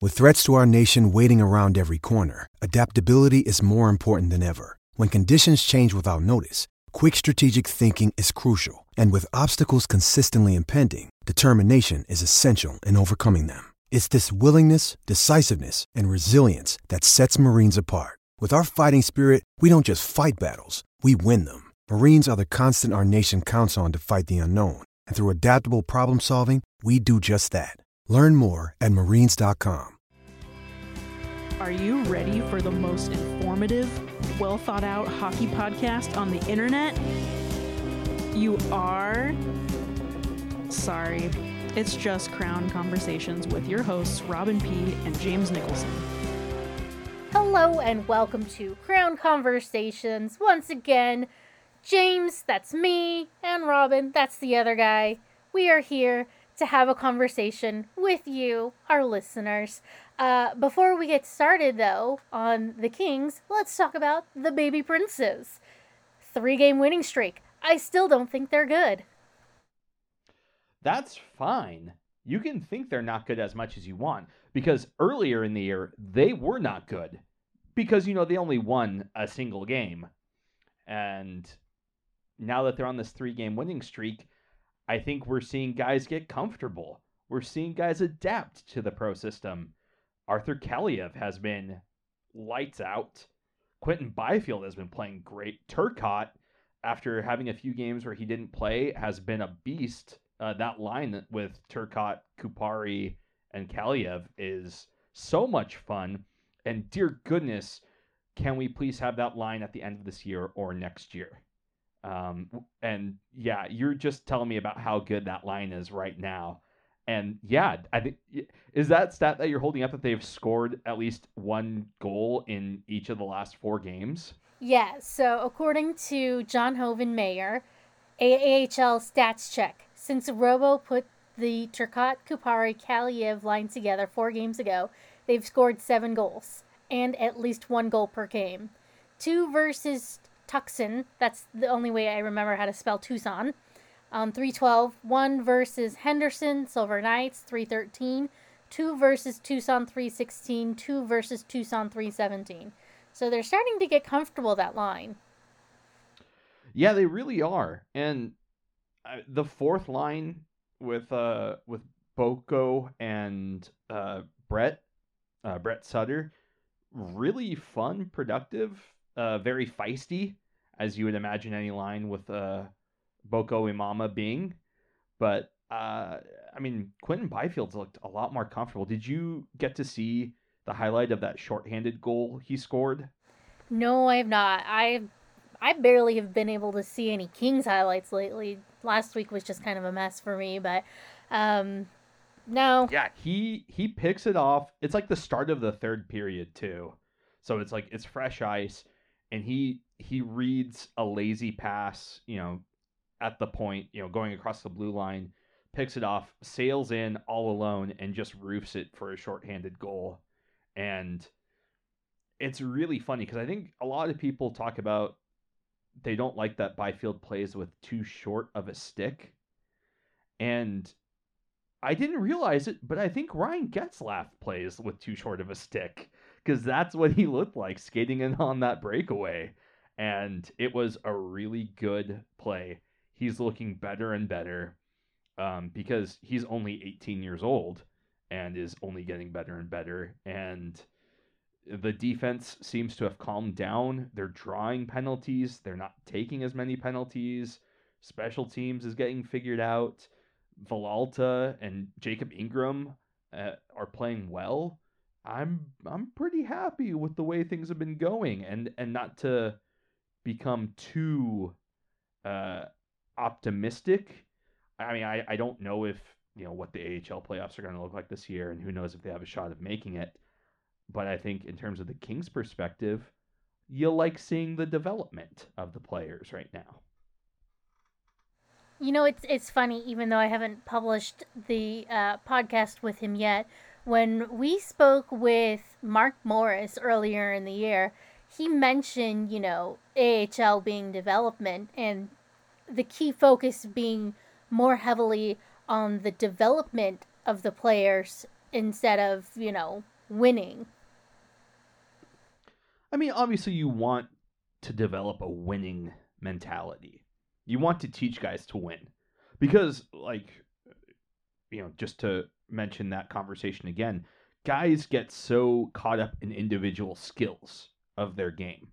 With threats to our nation waiting around every corner, adaptability is more important than ever. When conditions change without notice, quick strategic thinking is crucial. And with obstacles consistently impending, determination is essential in overcoming them. It's this willingness, decisiveness, and resilience that sets Marines apart. With our fighting spirit, we don't just fight battles, we win them. Marines are the constant our nation counts on to fight the unknown. And through adaptable problem solving, we do just that. Learn more at marines.com. Are you ready for the most informative, well thought out hockey podcast on the internet? You are? Sorry. It's just Crown Conversations with your hosts, Robin P. and James Nicholson. Hello and welcome to Crown Conversations. Once again, James, that's me, and Robin, that's the other guy. We are here to have a conversation with you, our listeners. Before we get started, though, on the Kings, let's talk about the Baby Princes. 3-game winning streak. I still don't think they're good. That's fine. You can think they're not good as much as you want, because earlier in the year, they were not good. Because, they only won a single game. And now that they're on this 3-game winning streak, I think we're seeing guys get comfortable. We're seeing guys adapt to the pro system. Arthur Kaliev has been lights out. Quentin Byfield has been playing great. Turcotte, after having a few games where he didn't play, has been a beast. That line with Turcotte, Kupari, and Kaliev is so much fun. And dear goodness, can we please have that line at the end of this year or next year? And yeah, you're just telling me about how good that line is right now. And yeah, I think, is that stat that you're holding up that they've scored at least one goal in each of the last 4 games? Yeah, so according to John Hoven Mayer, AHL Stats Check, since Robo put the Turcotte, Kupari, Kaliev line together 4 games ago, they've scored 7 goals and at least 1 goal per game. 2 versus Tucson, that's the only way I remember how to spell Tucson, 312, 1 versus Henderson, Silver Knights, 313, 2 versus Tucson, 316, 2 versus Tucson, 317. So they're starting to get comfortable, that line. Yeah, they really are. And the fourth line with Boko and Brett Sutter, really fun, productive, very feisty, as you would imagine any line with Boko Imama being. But, Quentin Byfield's looked a lot more comfortable. Did you get to see the highlight of that shorthanded goal he scored? No, I have not. I barely have been able to see any Kings highlights lately. Last week was just kind of a mess for me, but no. Yeah, he picks it off. It's like the start of the third period too. So it's like it's fresh ice, and he reads a lazy pass, at the point, going across the blue line, picks it off, sails in all alone, and just roofs it for a shorthanded goal. And it's really funny because I think a lot of people talk about they don't like that Byfield plays with too short of a stick. And I didn't realize it, but I think Ryan Getzlaf plays with too short of a stick, because that's what he looked like skating in on that breakaway. And it was a really good play. He's looking better and better because he's only 18 years old and is only getting better and better. And the defense seems to have calmed down. They're drawing penalties. They're not taking as many penalties. Special teams is getting figured out. Villalta and Jacob Ingram are playing well. I'm pretty happy with the way things have been going, and not to become too optimistic. I don't know if what the AHL playoffs are going to look like this year, and who knows if they have a shot of making it. But I think in terms of the Kings' perspective, you like seeing the development of the players right now. It's funny, even though I haven't published the podcast with him yet, when we spoke with Mark Morris earlier in the year, he mentioned, AHL being development and the key focus being more heavily on the development of the players instead of, winning. I mean, obviously, you want to develop a winning mentality. You want to teach guys to win. Because, like, just to mention that conversation again, guys get so caught up in individual skills of their game.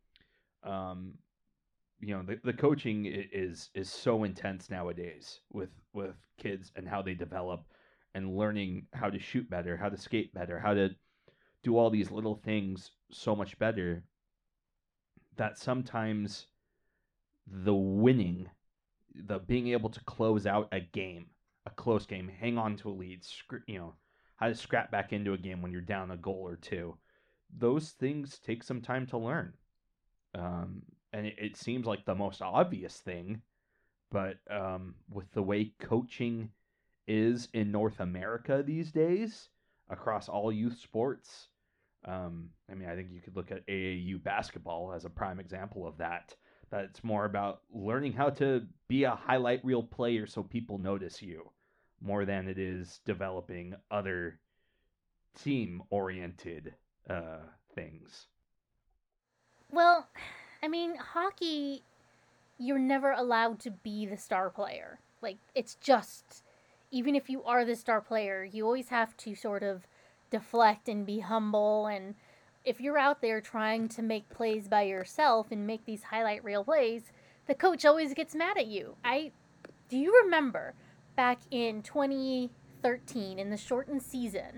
The coaching is so intense nowadays with kids and how they develop and learning how to shoot better, how to skate better, how to do all these little things so much better that sometimes the winning, the being able to close out a game, a close game, hang on to a lead, how to scrap back into a game when you're down a goal or two, those things take some time to learn. And it seems like the most obvious thing, but with the way coaching is in North America these days, across all youth sports, I think you could look at AAU basketball as a prime example of that. That it's more about learning how to be a highlight reel player so people notice you, more than it is developing other team-oriented things. Well, hockey, you're never allowed to be the star player. Like, it's just, even if you are the star player, you always have to sort of deflect and be humble. And if you're out there trying to make plays by yourself and make these highlight reel plays, the coach always gets mad at you. Do you remember back in 2013 in the shortened season,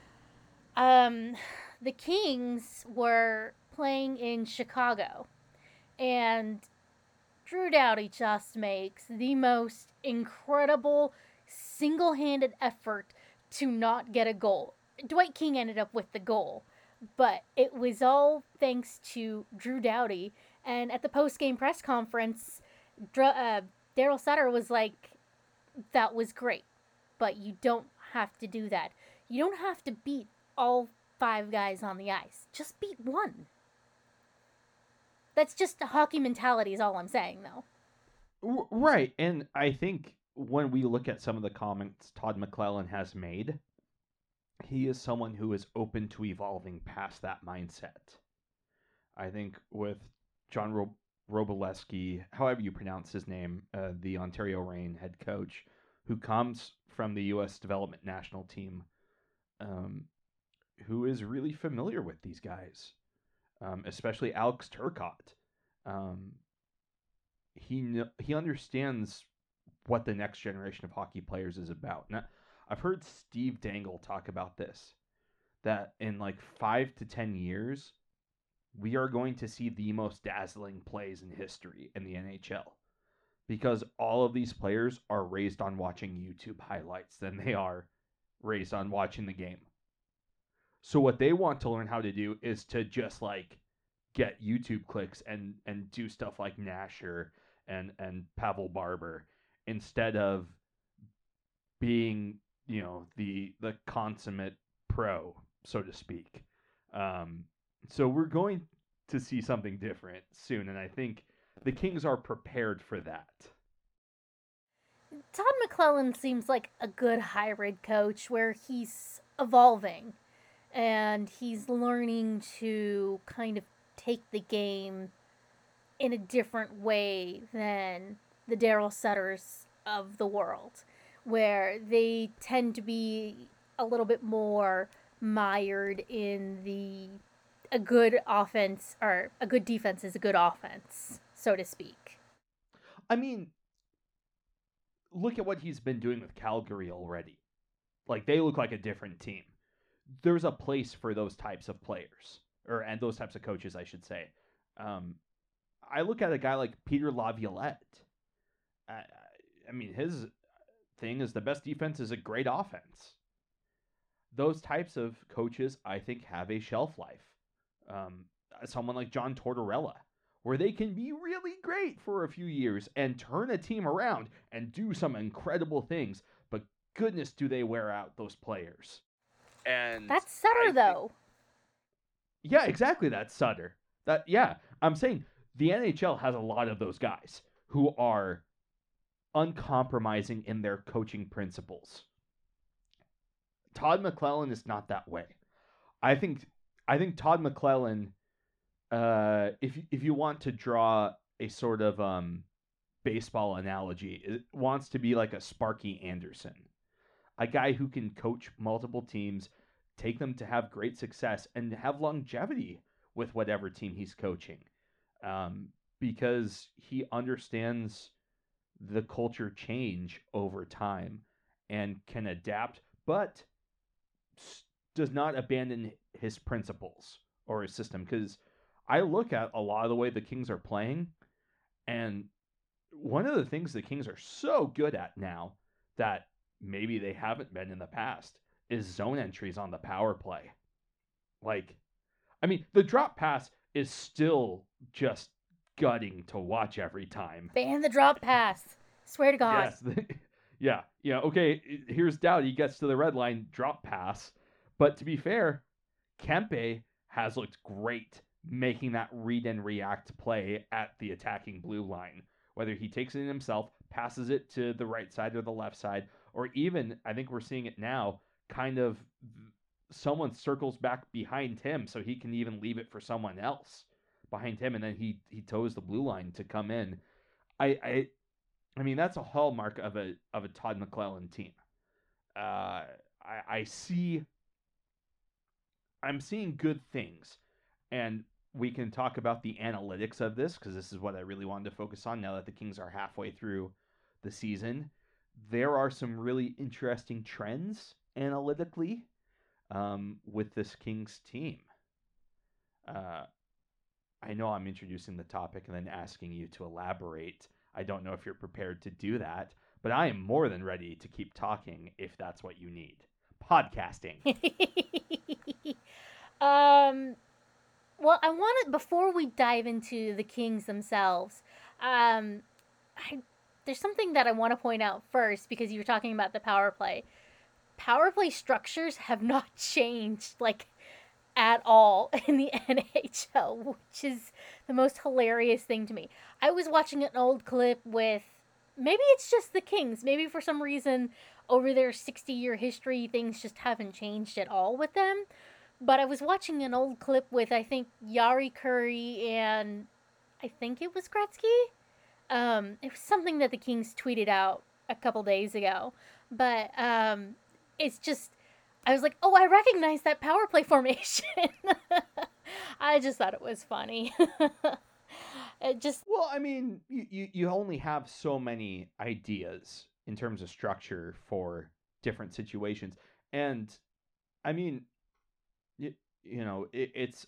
the Kings were playing in Chicago, and Drew Doughty just makes the most incredible single-handed effort to not get a goal. Dwight King ended up with the goal, but it was all thanks to Drew Doughty. And at the post-game press conference, Daryl Sutter was like, that was great, but you don't have to do that. You don't have to beat all 5 guys on the ice. Just beat one. That's just a hockey mentality is all I'm saying, though. Right, and I think when we look at some of the comments Todd McClellan has made, he is someone who is open to evolving past that mindset. I think with John Robileski, however you pronounce his name, the Ontario Reign head coach, who comes from the U.S. Development National Team, who is really familiar with these guys. Especially Alex Turcotte. He understands what the next generation of hockey players is about. Now, I've heard Steve Dangle talk about this, that in like 5 to 10 years, we are going to see the most dazzling plays in history in the NHL, because all of these players are raised on watching YouTube highlights than they are raised on watching the game. So what they want to learn how to do is to just like get YouTube clicks and do stuff like Nasher and Pavel Barber, instead of being, the consummate pro, so to speak. So we're going to see something different soon, and I think the Kings are prepared for that. Todd McClellan seems like a good hybrid coach where he's evolving. And he's learning to kind of take the game in a different way than the Daryl Sutters of the world, where they tend to be a little bit more mired in a good offense, or a good defense is a good offense, so to speak. I mean, look at what he's been doing with Calgary already. Like, they look like a different team. There's a place for those types of players, and those types of coaches, I should say. I look at a guy like Peter Laviolette. His thing is the best defense is a great offense. Those types of coaches, I think, have a shelf life. Someone like John Tortorella, where they can be really great for a few years and turn a team around and do some incredible things, but goodness, do they wear out those players. And that's Sutter, though. Yeah, exactly. That's Sutter. I'm saying the NHL has a lot of those guys who are uncompromising in their coaching principles. Todd McClellan is not that way. I think Todd McClellan, if you want to draw a sort of baseball analogy, it wants to be like a Sparky Anderson, a guy who can coach multiple teams, take them to have great success, and have longevity with whatever team he's coaching, because he understands the culture change over time and can adapt, but does not abandon his principles or his system. Because I look at a lot of the way the Kings are playing, and one of the things the Kings are so good at now that maybe they haven't been in the past is zone entries on the power play. Like, I mean, the drop pass is still just gutting to watch every time. Ban the drop pass. Swear to God. Yes. Yeah. Okay, here's Doubt. He gets to the red line, drop pass. But to be fair, Kempe has looked great making that read and react play at the attacking blue line. Whether he takes it in himself, passes it to the right side or the left side, or even, I think we're seeing it now, kind of someone circles back behind him so he can even leave it for someone else behind him, and then he toes the blue line to come in. I mean, that's a hallmark of a Todd McClellan team. I'm seeing good things, and we can talk about the analytics of this, because this is what I really wanted to focus on now that the Kings are halfway through the season. There are some really interesting trends analytically with this Kings team. I know I'm introducing the topic and then asking you to elaborate. I don't know if you're prepared to do that, but I am more than ready to keep talking if that's what you need. Podcasting. Well, I want to, before we dive into the Kings themselves, there's something that I want to point out first, because you were talking about the power play. Power play structures have not changed, like, at all in the NHL, which is the most hilarious thing to me. I was watching an old clip with, maybe it's just the Kings, maybe for some reason over their 60-year history, things just haven't changed at all with them. But I was watching an old clip with, I think, Jari Kurri and I think it was Gretzky. It was something that the Kings tweeted out a couple days ago. But it's just, I was like, oh, I recognize that power play formation. I just thought it was funny. Well, I mean, you only have so many ideas in terms of structure for different situations. And, I mean, it's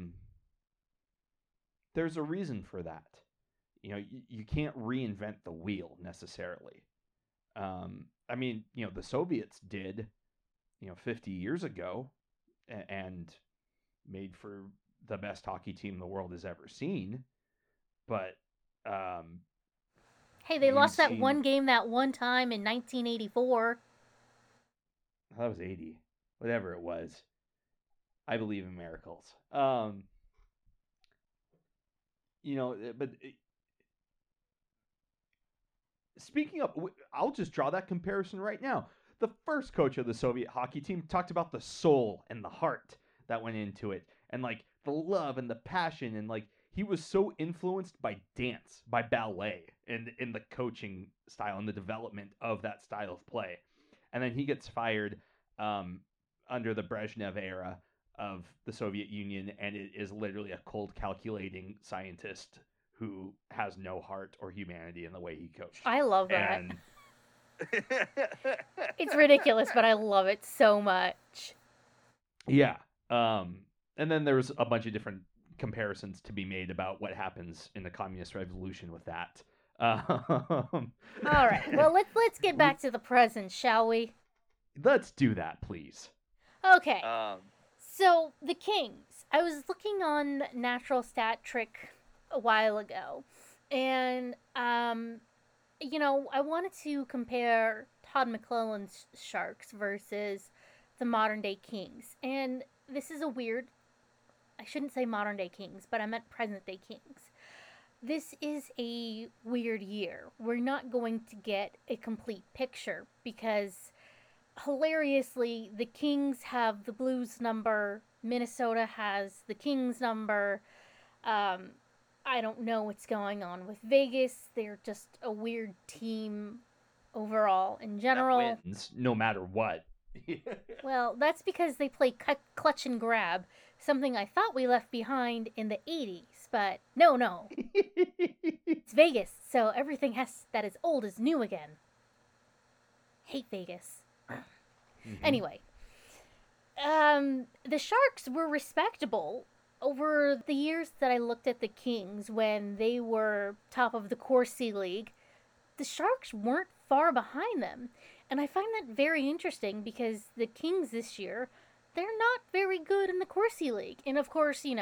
there's a reason for that. You can't reinvent the wheel necessarily. I mean, the Soviets did, 50 years ago, and made for the best hockey team the world has ever seen. But hey, they lost that one game that one time in 1984. That was 80, whatever it was. I believe in miracles. But speaking of, I'll just draw that comparison right now. The first coach of the Soviet hockey team talked about the soul and the heart that went into it, and like the love and the passion, and like he was so influenced by dance, by ballet, and in the coaching style and the development of that style of play. And then he gets fired under the Brezhnev era of the Soviet Union, and it is literally a cold, calculating scientist who has no heart or humanity in the way he coached. I love that. It's ridiculous, but I love it so much. Yeah. And then there's a bunch of different comparisons to be made about what happens in the communist revolution with that. All right. Well, let's get back to the present, shall we? Let's do that, please. Okay. So, the Kings. I was looking on Natural Stat Trick a while ago, and, I wanted to compare Todd McClellan's Sharks versus the modern-day Kings. And this is I shouldn't say modern-day Kings, but I meant present-day Kings. This is a weird year. We're not going to get a complete picture because hilariously, the Kings have the Blues number. Minnesota has the Kings number. I don't know what's going on with Vegas. They're just a weird team overall in general. That wins no matter what. Well, that's because they play clutch and grab, something I thought we left behind in the 80s, but no. It's Vegas, so everything that is old is new again. Hate Vegas. Anyway, the Sharks were respectable over the years that I looked at the Kings when they were top of the Corsi League. The Sharks weren't far behind them. And I find that very interesting because the Kings this year, they're not very good in the Corsi League. And of course, the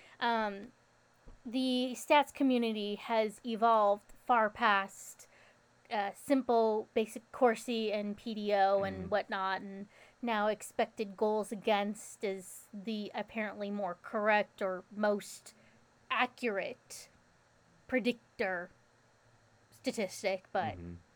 stats community has evolved far past simple basic Corsi and PDO and whatnot. And now expected goals against is the apparently more correct or most accurate predictor statistic. But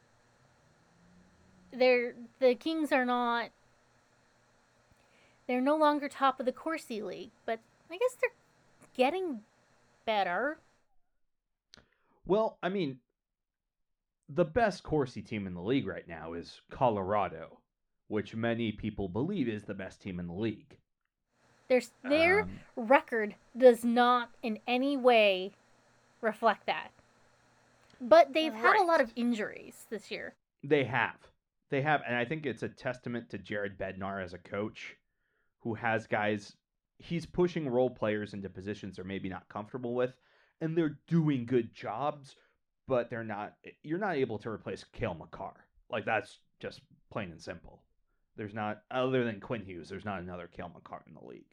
the Kings are not. They're no longer top of the Corsi League, but I guess they're getting better. Well, I mean, the best Corsi team in the league right now is Colorado, which many people believe is the best team in the league. Their record does not in any way reflect that. But they've had a lot of injuries this year. They have, and I think it's a testament to Jared Bednar as a coach, who has guys. He's pushing role players into positions they're maybe not comfortable with, and they're doing good jobs, but they're not. You're not able to replace Cale Makar. Like, that's just plain and simple. There's not, other than Quinn Hughes, there's not another Cale Makar in the league.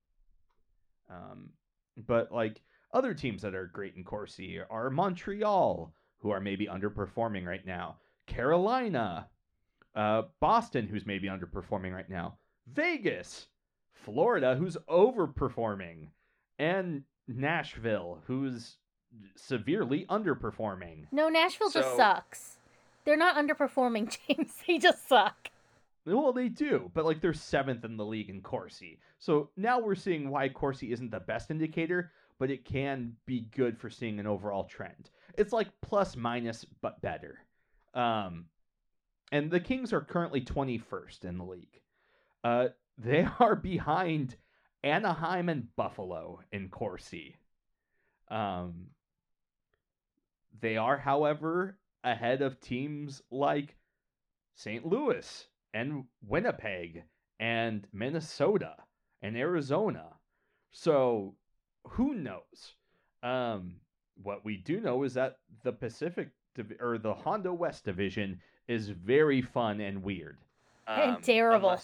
But like other teams that are great in Corsi are Montreal, who are maybe underperforming right now. Carolina, Boston, who's maybe underperforming right now. Vegas, Florida, who's overperforming, and Nashville, who's severely underperforming. No, Nashville just sucks. They're not underperforming, James. They just suck. Well, they do, but like they're 7th in the league in Corsi. So now we're seeing why Corsi isn't the best indicator, but it can be good for seeing an overall trend. It's like plus minus, but better. And the Kings are currently 21st in the league. They are behind Anaheim and Buffalo in Corsi. They are, however, ahead of teams like St. Louis and Winnipeg and Minnesota and Arizona. So who knows? What we do know is that the Pacific or the Honda West division is very fun and weird. And terrible.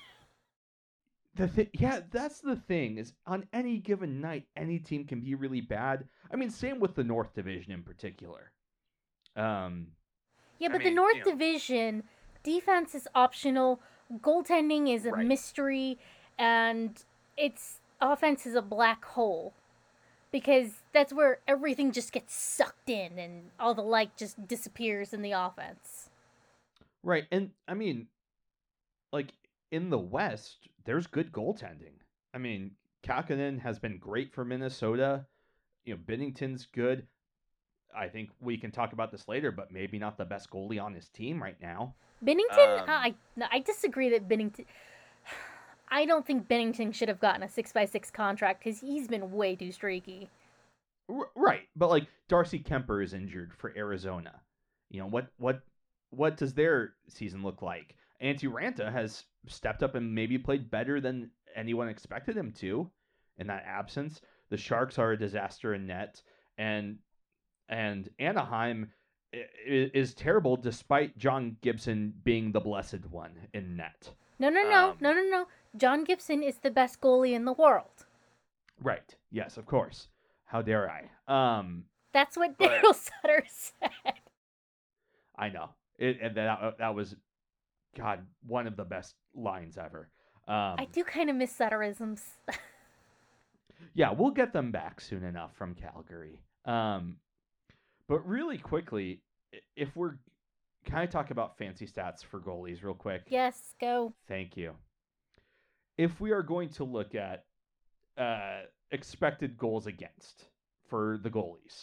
That's the thing, is on any given night, any team can be really bad. I mean, same with the North Division in particular. The North Division, defense is optional, goaltending is a mystery, and its offense is a black hole. Because that's where everything just gets sucked in and all the light just disappears in the offense. Right, and I mean, like, in the West, there's good goaltending. I mean, Kakkonen has been great for Minnesota. Binnington's good. I think we can talk about this later, but maybe not the best goalie on his team right now. Binnington? I disagree that Binnington... I don't think Binnington should have gotten a 6x6 contract because he's been way too streaky. Right, but like Darcy Kemper is injured for Arizona. What does their season look like? Antti Ranta has stepped up and maybe played better than anyone expected him to in that absence. The Sharks are a disaster in net, and Anaheim is terrible despite John Gibson being the blessed one in net. No. John Gibson is the best goalie in the world. Right. Yes, of course. How dare I? That's what Daryl Sutter said. I know. That was, God, one of the best lines ever. I do kind of miss Sutterisms. Yeah, we'll get them back soon enough from Calgary. But really quickly, if we're can I talk about fancy stats for goalies real quick? Yes, go. Thank you. If we are going to look at expected goals against for the goalies,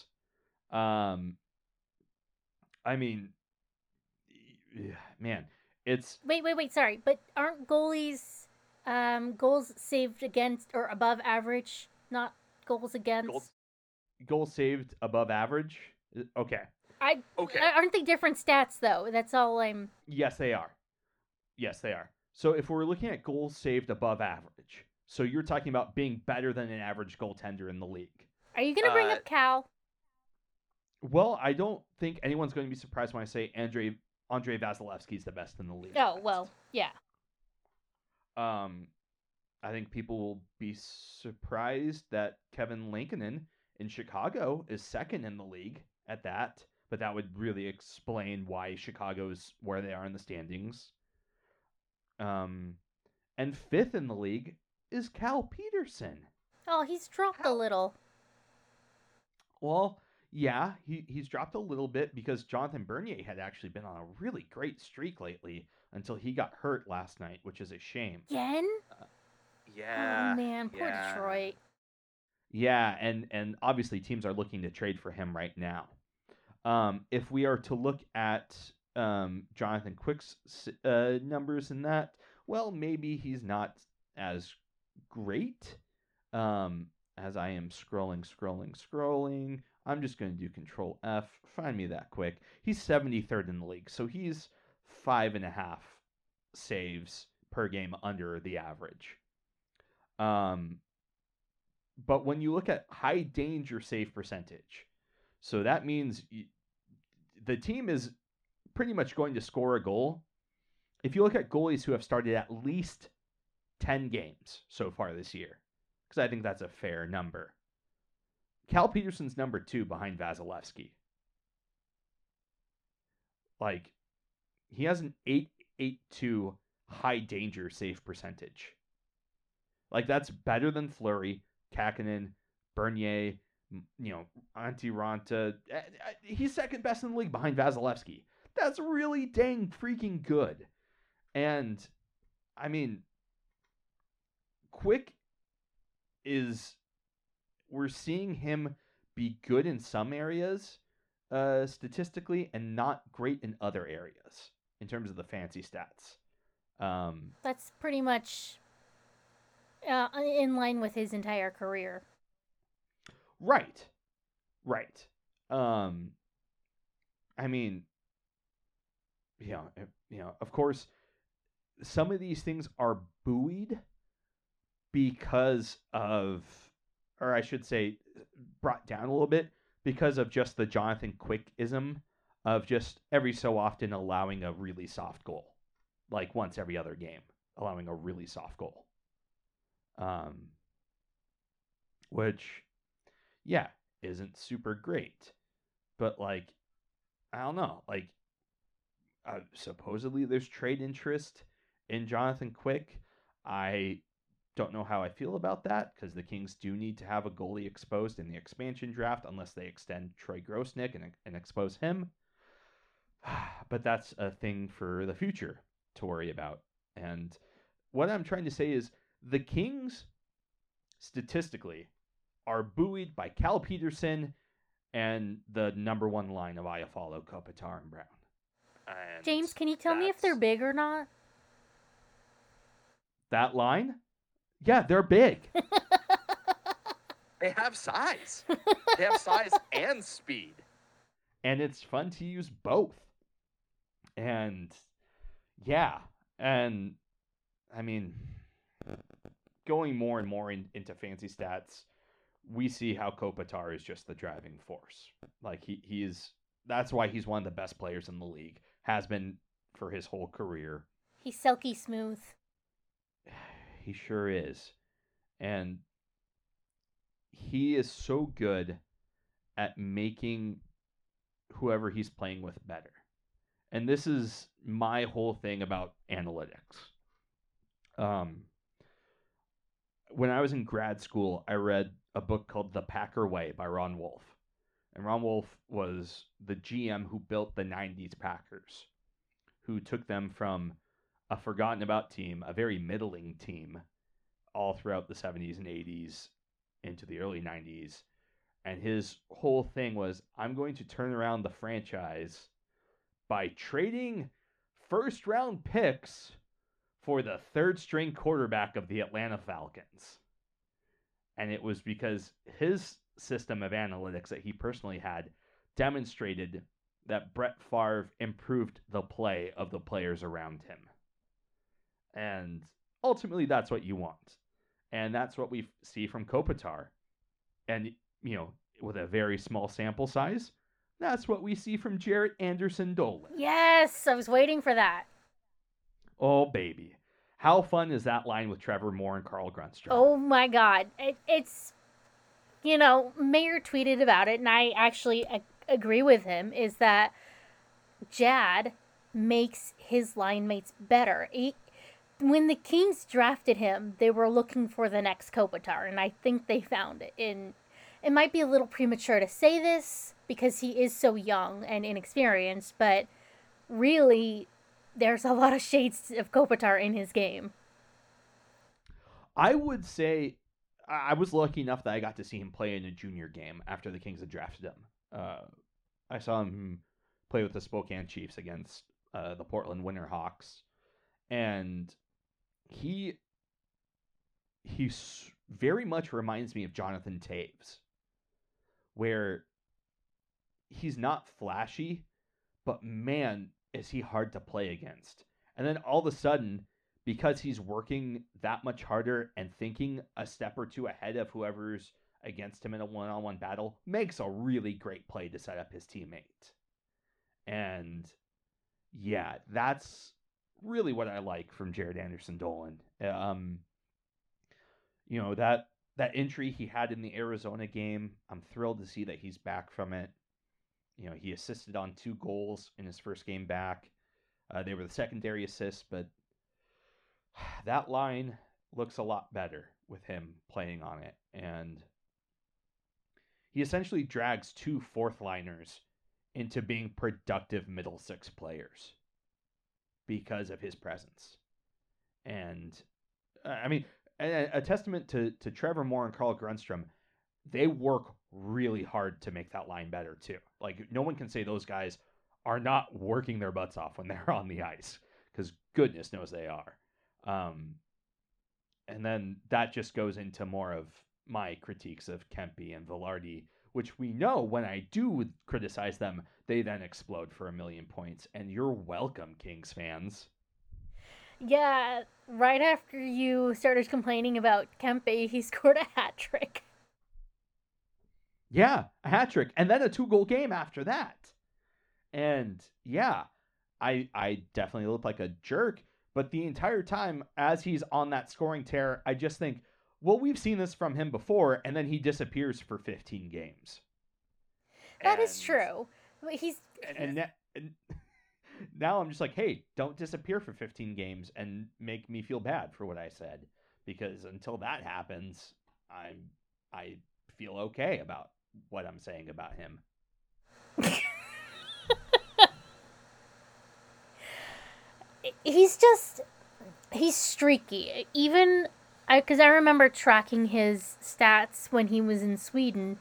I mean, man, it's Wait. Sorry, but aren't goalies goals saved against or above average, not goals against? goals saved above average. Okay. Aren't they different stats though? That's all I'm. Yes, they are. Yes, they are. So if we're looking at goals saved above average, so you're talking about being better than an average goaltender in the league. Are you gonna bring up Cal? Well, I don't think anyone's going to be surprised when I say Andrei Vasilevsky's the best in the league. Oh well, yeah. I think people will be surprised that Kevin Lankinen in Chicago is second in the league at that, but that would really explain why Chicago's where they are in the standings. And fifth in the league is Cal Peterson. Oh, he's dropped a little. Well, yeah, he's dropped a little bit because Jonathan Bernier had actually been on a really great streak lately until he got hurt last night, which is a shame. Again? Yeah. Oh man, poor Detroit. Yeah, and obviously teams are looking to trade for him right now. If we are to look at Jonathan Quick's numbers in that, well, maybe he's not as great. As I am scrolling, I'm just going to do Control F. Find me that quick. He's 73rd in the league, so he's 5.5 saves per game under the average. But when you look at high danger save percentage, so that means the team is pretty much going to score a goal. If you look at goalies who have started at least 10 games so far this year, because I think that's a fair number, Cal Peterson's number 2 behind Vasilevsky. Like, he has an 8.82 high danger save percentage. Like, that's better than Fleury, Kakkonen, Bernier, Antti Raanta. He's second best in the league behind Vasilevsky. That's really dang freaking good. And, I mean, Quick we're seeing him be good in some areas statistically and not great in other areas in terms of the fancy stats. That's pretty much in line with his entire career. Right. I mean, of course, some of these things are buoyed because of, or I should say, brought down a little bit because of just the Jonathan Quick-ism of just every so often allowing a really soft goal. Like once every other game, allowing a really soft goal. Which, yeah, isn't super great. But, like, I don't know. Like, supposedly there's trade interest in Jonathan Quick. I don't know how I feel about that because the Kings do need to have a goalie exposed in the expansion draft unless they extend Troy Grosnick and expose him. But that's a thing for the future to worry about. And what I'm trying to say is the Kings, statistically, are buoyed by Cal Peterson and the number one line of Iafallo, Kopitar, and Brown. And James, can you tell me if they're big or not? That line? Yeah, they're big. They have size. They have size and speed. And it's fun to use both. And yeah, and I mean, going more and more into fancy stats, we see how Kopitar is just the driving force. Like that's why he's one of the best players in the league. Has been for his whole career. He's silky smooth. He sure is. And he is so good at making whoever he's playing with better. And this is my whole thing about analytics. When I was in grad school, I read a book called The Packer Way by Ron Wolf. And Ron Wolf was the GM who built the 90s Packers, who took them from a forgotten about team, a very middling team, all throughout the 70s and 80s into the early 90s. And his whole thing was, I'm going to turn around the franchise by trading first-round picks for the third-string quarterback of the Atlanta Falcons. And it was because his system of analytics that he personally had demonstrated that Brett Favre improved the play of the players around him. And ultimately, that's what you want. And that's what we see from Kopitar. And, with a very small sample size, that's what we see from Jarrett Anderson-Dolan. Yes, I was waiting for that. Oh, baby. How fun is that line with Trevor Moore and Carl Grunstrom? Oh, my God. It's, Mayer tweeted about it, and I actually agree with him, is that Jad makes his line mates better. When the Kings drafted him, they were looking for the next Kopitar, and I think they found it. And it might be a little premature to say this because he is so young and inexperienced, but really, there's a lot of shades of Kopitar in his game. I would say I was lucky enough that I got to see him play in a junior game after the Kings had drafted him. I saw him play with the Spokane Chiefs against the Portland Winterhawks, and he very much reminds me of Jonathan Toews, where he's not flashy, but man, is he hard to play against. And then all of a sudden, because he's working that much harder and thinking a step or two ahead of whoever's against him in a one-on-one battle, makes a really great play to set up his teammate. And yeah, that's really what I like from Jarrett Anderson-Dolan. That injury he had in the Arizona game, I'm thrilled to see that he's back from it. He assisted on 2 goals in his first game back. They were the secondary assists, but that line looks a lot better with him playing on it. And he essentially drags 2 fourth-liners into being productive middle six players because of his presence. And, a testament to Trevor Moore and Carl Grunstrom, they work really hard to make that line better too. Like, no one can say those guys are not working their butts off when they're on the ice, because goodness knows they are. And then that just goes into more of my critiques of Kempe and Velarde, which we know when I do criticize them, they then explode for 1,000,000 points. And you're welcome, Kings fans. Yeah, right after you started complaining about Kempe, he scored a hat trick. Yeah, a hat trick, and then a 2-goal game after that. And yeah, I definitely look like a jerk, but the entire time as he's on that scoring tear, I just think, well, we've seen this from him before, and then he disappears for 15 games. That is true. Now I'm just like, hey, don't disappear for 15 games and make me feel bad for what I said, because until that happens, I feel okay about what I'm saying about him. He's streaky. Even because I remember tracking his stats when he was in Sweden.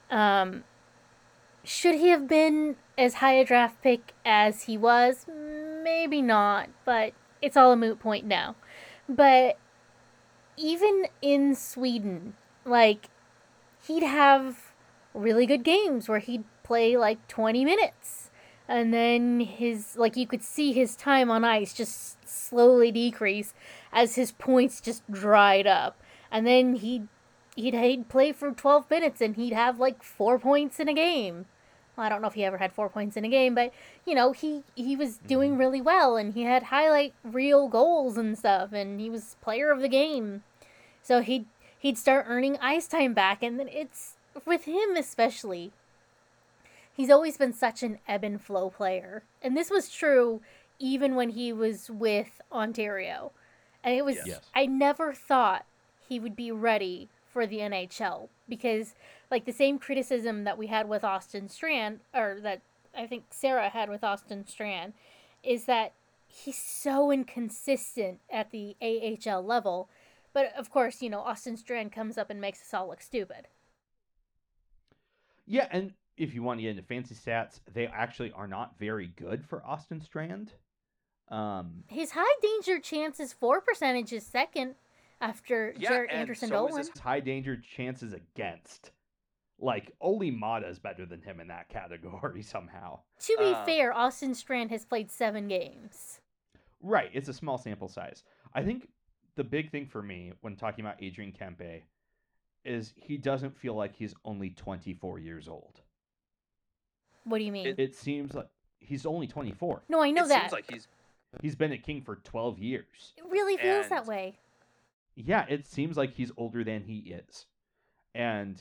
Should he have been as high a draft pick as he was? Maybe not, but it's all a moot point now. But even in Sweden, he'd have really good games where he'd play 20 minutes. And then you could see his time on ice just slowly decrease as his points just dried up. And then he'd play for 12 minutes and he'd have 4 points in a game. Well, I don't know if he ever had 4 points in a game, but he was doing really well, and he had highlight reel goals and stuff, and he was player of the game. So he'd start earning ice time back, and then it's with him especially. He's always been such an ebb and flow player, and this was true even when he was with Ontario. And it was I never thought he would be ready for the NHL, because like the same criticism that we had with Austin Strand, or that I think Sarah had with Austin Strand, is that he's so inconsistent at the AHL level. But of course, Austin Strand comes up and makes us all look stupid. Yeah, and if you want to get into fancy stats, they actually are not very good for Austin Strand. His high danger chances for percentage is second after Jaret Anderson-Dolan. His high danger chances against. Like, Oli Mata is better than him in that category somehow. To be fair, Austin Strand has played 7 games. Right, it's a small sample size. I think the big thing for me when talking about Adrian Kempe is he doesn't feel like he's only 24 years old. What do you mean? It seems like he's only 24. No, I know that. It seems like he's been a King for 12 years. It really feels that way. Yeah, it seems like he's older than he is. And,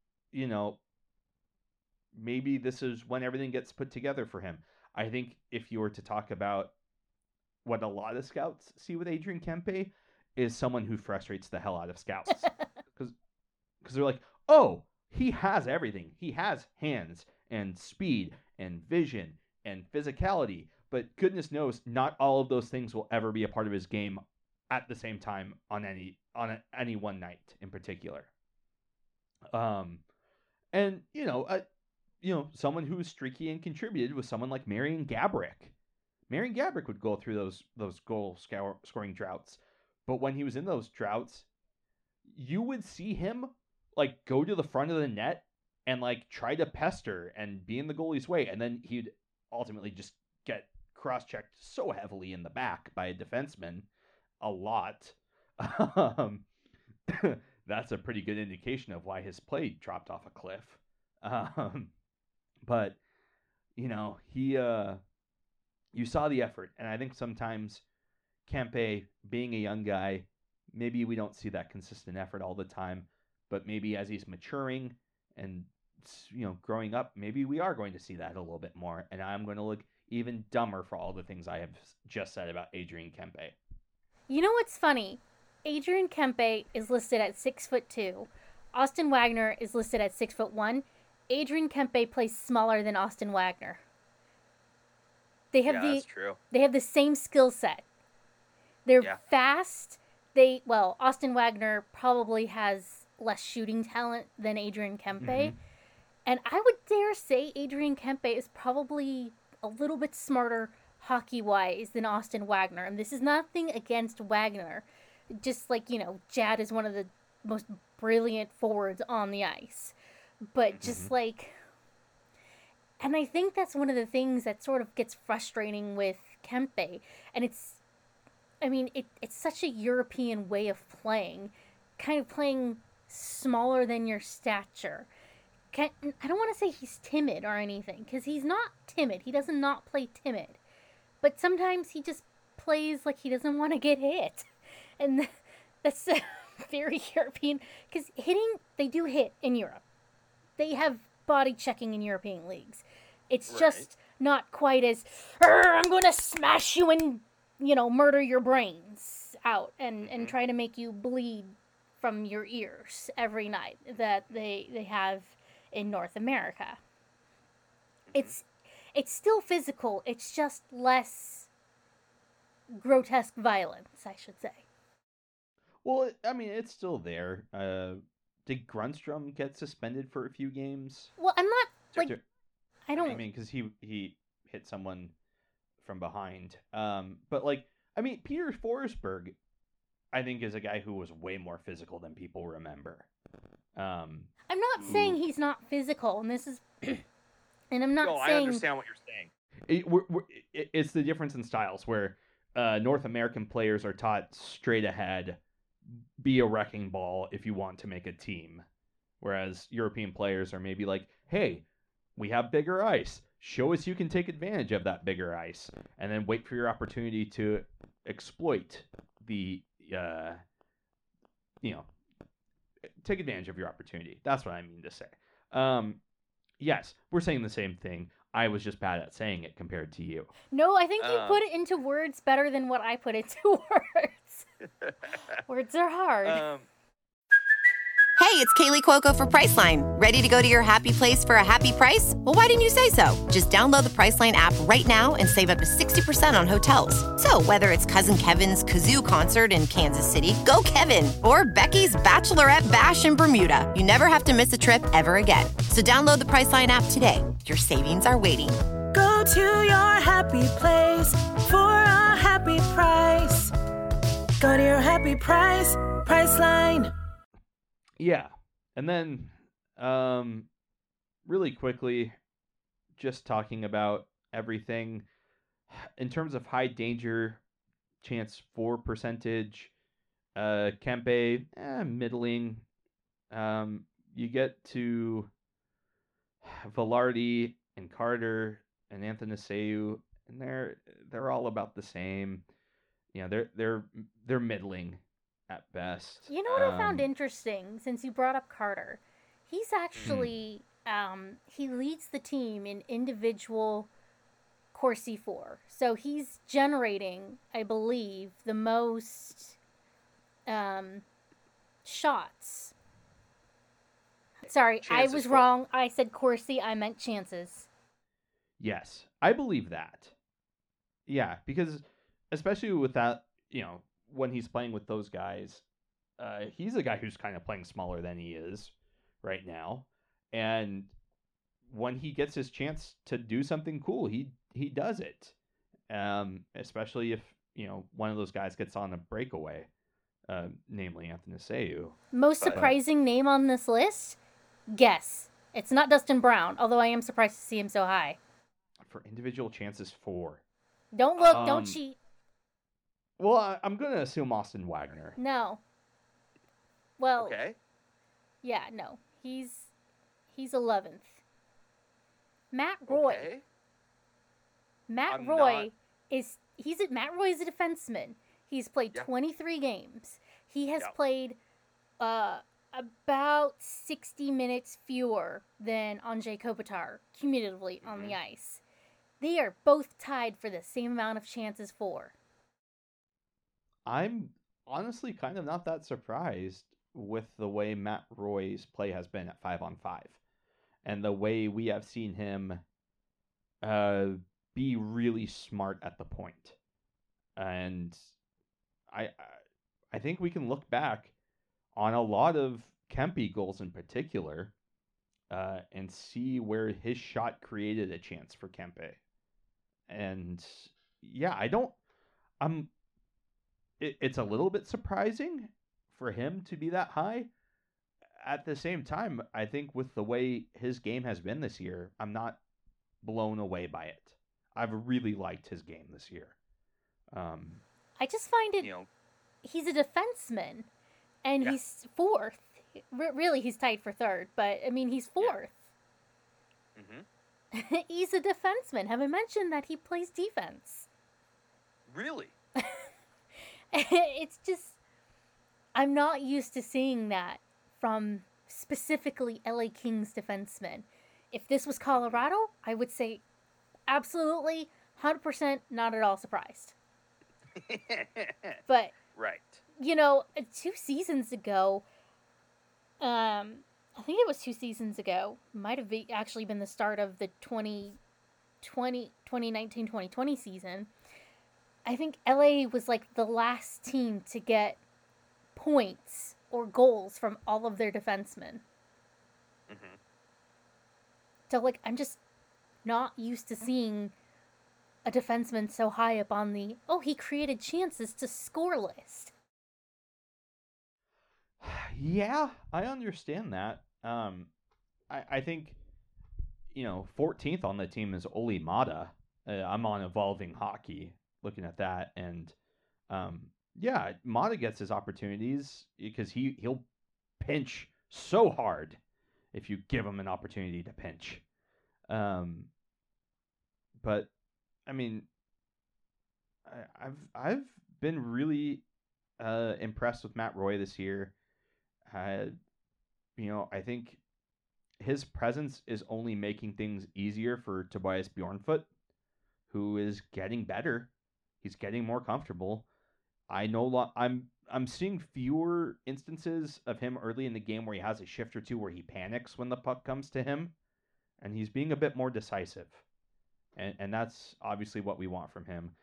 maybe this is when everything gets put together for him. I think if you were to talk about what a lot of scouts see with Adrian Kempe is someone who frustrates the hell out of scouts. Because they're like, oh, he has everything. He has hands and speed and vision and physicality. But goodness knows, not all of those things will ever be a part of his game at the same time on any one night in particular. And someone who was streaky and contributed was someone like Marian Gaborik. Marian Gaborik would go through those goal scoring droughts, but when he was in those droughts, you would see him like go to the front of the net and like try to pester and be in the goalie's way, and then he'd ultimately just get cross-checked so heavily in the back by a defenseman a lot. That's a pretty good indication of why his play dropped off a cliff. But he you saw the effort, and I think sometimes Kempe, being a young guy, maybe we don't see that consistent effort all the time, but maybe as he's maturing and growing up, maybe we are going to see that a little bit more, and I'm going to look even dumber for all the things I have just said about Adrian Kempe. You know what's funny? Adrian Kempe is listed at 6'2". Austin Wagner is listed at 6'1". Adrian Kempe plays smaller than Austin Wagner. That's true. They have the same skill set. They're fast. Austin Wagner probably has less shooting talent than Adrian Kempe. Mm-hmm. And I would dare say Adrian Kempe is probably a little bit smarter hockey-wise than Austin Wagner. And this is nothing against Wagner. Just like, Jad is one of the most brilliant forwards on the ice. But just and I think that's one of the things that sort of gets frustrating with Kempe. And it's such a European way of playing. Kind of playing smaller than your stature. I don't want to say he's timid or anything, because he's not timid. He does not play timid. But sometimes he just plays like he doesn't want to get hit. And that's very European, because they do hit in Europe. They have body checking in European leagues. It's just not quite as, I'm going to smash you and, murder your brains out and try to make you bleed from your ears every night that they have in North America. It's still physical. It's just less grotesque violence, I should say. Well, it's still there. Did Grundstrom get suspended for a few games? Well, I'm not, I don't... because he hit someone from behind. But, Peter Forsberg, I think, is a guy who was way more physical than people remember. I'm not saying he's not physical, and this is... and I'm not saying... I understand what you're saying. It's the difference in styles, where North American players are taught straight ahead, be a wrecking ball if you want to make a team. Whereas European players are maybe like, hey, we have bigger ice. Show us you can take advantage of that bigger ice. And then wait for your opportunity to exploit the, take advantage of your opportunity. That's what I mean to say. Yes, we're saying the same thing. I was just bad at saying it compared to you. No, I think you put it into words better than what I put into words. Words are hard. Hey it's Kaylee Cuoco for Priceline. Ready to go to your happy place for a happy price? Well, why didn't you say so? Just download the Priceline app right now and save up to 60% on hotels. So whether it's Cousin Kevin's Kazoo Concert in Kansas City, go Kevin, or Becky's Bachelorette Bash in Bermuda, you never have to miss a trip ever again. So download the Priceline app today. Your savings are waiting. Go to your happy place for a happy price. Go to your happy price, Priceline. Yeah. And then really quickly, just talking about everything in terms of high danger chance for percentage, Kempe, middling. You get to Velarde and Carter and Athanasiou, and they're all about the same. You know, they're middling at best. You know what I found interesting, since you brought up Carter? He's actually he leads the team in individual Corsi 4. So he's generating, I believe, the most shots. Sorry, Chances I was for- wrong. I said Corsi, I meant chances. Yes, I believe that. Yeah, because especially with that, you know, when he's playing with those guys, he's a guy who's kind of playing smaller than he is right now. And when he gets his chance to do something cool, he does it. Especially if, you know, one of those guys gets on a breakaway, namely Athanasiou. Most surprising name on this list? Guess. It's not Dustin Brown, although I am surprised to see him so high. For individual chances 4. Don't look, don't cheat. Well, I'm going to assume Austin Wagner. No. Well, Okay. yeah, no. He's 11th. Matt Roy. Okay. Matt I'm Roy is Matt Roy is a defenseman. He's played Yeah. 23 games. He has Yeah. played about 60 minutes fewer than Andrzej Kopitar cumulatively on the ice. They are both tied for the same amount of chances for. I'm honestly kind of not that surprised with the way Matt Roy's play has been at 5-on-5 and the way we have seen him be really smart at the point. And I think we can look back on a lot of Kempe goals in particular and see where his shot created a chance for Kempe. And yeah, it's a little bit surprising for him to be that high. At the same time, I think with the way his game has been this year, I'm not blown away by it. I've really liked his game this year. I just find it. You know, He's a defenseman, and Yeah. he's fourth. Really, he's tied for third, but I mean, he's fourth. He's a defenseman. Have I mentioned that he plays defense? really? It's just, I'm not used to seeing that from specifically LA Kings defensemen. If this was Colorado, I would say absolutely 100% not at all surprised. But, Right. you know, 2 seasons ago, I think it was 2 seasons ago, might have actually been the start of the 2019-2020 season. I think LA was like the last team to get points or goals from all of their defensemen. So, like, I'm just not used to seeing a defenseman so high up on the, he created chances to score list. Yeah, I understand that. I think, 14th on the team is Oli Mata. I'm on Evolving Hockey looking at that, and yeah, Mata gets his opportunities because he'll pinch so hard if you give him an opportunity to pinch. But I mean, I've been really impressed with Matt Roy this year. I think his presence is only making things easier for Tobias Bjornfoot, who is getting better. He's getting more comfortable. I'm seeing fewer instances of him early in the game where he has a shift or two where he panics when the puck comes to him, and he's being a bit more decisive, and that's obviously what we want from him.